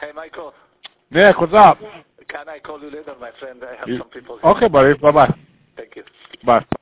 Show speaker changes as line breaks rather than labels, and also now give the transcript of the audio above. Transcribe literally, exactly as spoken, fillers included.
Hey, Michael.
Nick, what's up?
Can I call you later, my friend? I have
You,
some people.
Okay, buddy. Bye-bye.
Thank you.
Bye.